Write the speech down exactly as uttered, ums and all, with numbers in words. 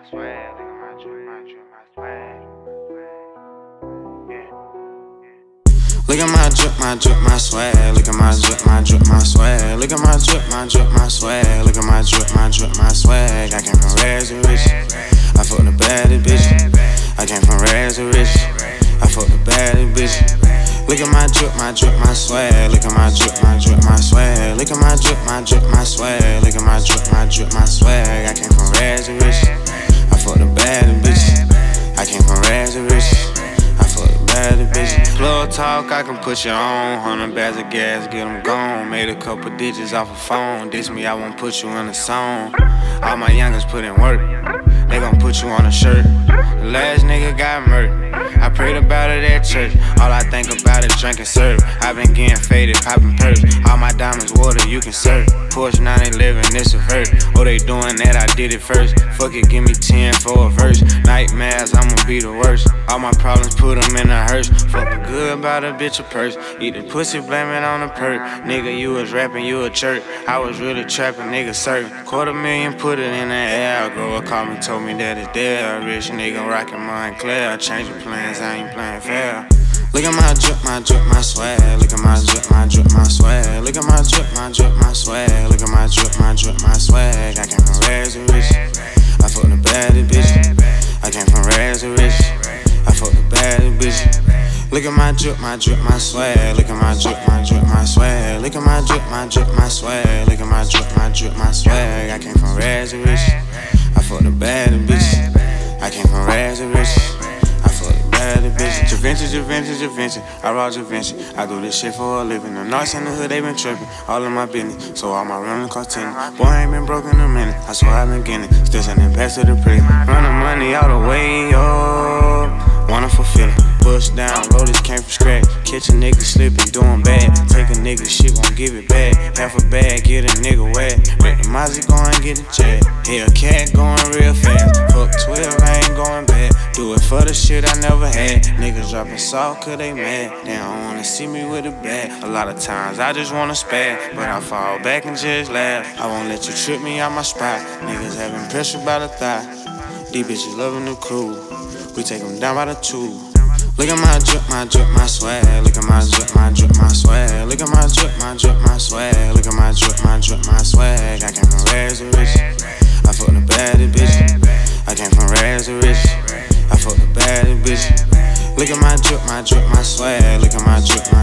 my swag, look at my drip, my drip, my swag. Yeah. Look at my drip, my drip, my swag. Look at my drip, my drip, my swag. Look at my drip, my drip, my swag. Look at my drip, my drip, my swag. I came from rags to riches. I fucked the baddest bitch. I came from rags to riches. I fucked the baddest bitch. Look at my drip, my drip, my swag. Look at my drip, my drip, my swag. Look at my drip, my drip, my swag. Look at my drip, my drip, my swag. I came from rags to riches. I fucked the baddest bitch. I came from rags to riches. I fuck the baddest bitch. Little talk, I can put you on. Hundred bags of gas, get them gone. Made a couple digits off a phone. Diss me, I won't put you in a song. All my youngers put in work. They gon' put you on a shirt. The last nigga got murked. I prayed about it at church. All I think about is drinking syrup. I been getting faded, popping perks. All my diamonds water, you can serve. Porsche nine eleven, it's a verse. Oh, they doing that, I did it first. Fuck it, give me ten for a verse. Nightmares, I'ma be the worst. All my problems, put them in a hearse. Fuck a good about a bitch a purse. Eat the pussy, blame it on the perk. Nigga, you was rapping, you a jerk. I was really trapping, nigga certain. Quarter million, put it in the air. Girl called me, told me that it's there. Rich nigga rockin' Montclair. Changing plans, I ain't playing fair. Look at my drip, my drip, my swag. Look at my drip, my drip, my swag. Look at my drip, my drip, my swag. Look at my drip, my drip, my swag. I came from rags to riches. I fucked the baddest bitch. I came from rags to riches. I fucked the baddest bitch. Look at my drip, my drip, my swag. Look at my drip, my drip, my swag. Look at my drip, my drip, my swag. Look at my drip, my drip, my swag. I came from rags to riches. I fucked the baddest bitch. I came from rags to riches. I fucked the baddest bitch. Javinci, Javinci, Javinci. I rock Javinci. I do this shit for a living. The narcs in the hood, they been tripping. All in my business. So all my running cost ten. Boy, I ain't been broke in a minute. I swear I been getting it. Still sending packs to the prison. Running money all the way up. Wanna fulfill it. Push down, rollers came from scratch. Catch a nigga slipping, doing bad. Take a nigga shit, won't give it back. Half a bag, get a nigga wet. Let the Mozzie go and get a jet. Hellcat going real fast. Fuck twelve, I ain't going back. Do it for the shit I never had. Niggas dropping salt cause they mad. They don't wanna see me with a bag. A lot of times I just wanna spaz, but I fall back and just laugh. I won't let you trip me out my spot. Niggas having pressure by the thigh. These bitches loving the crew. We take them down by the two. Look at my drip, my drip, my swag. Look at my drip, my drip, my swag. Look at my drip, my drip, my swag. Look at my drip, my drip, my swag. I came from rags to riches. I fucked the baddest bitch. I came from rags to riches. I fucked the baddest bitch. Look at my drip, my drip, my swag. Look at my drip, my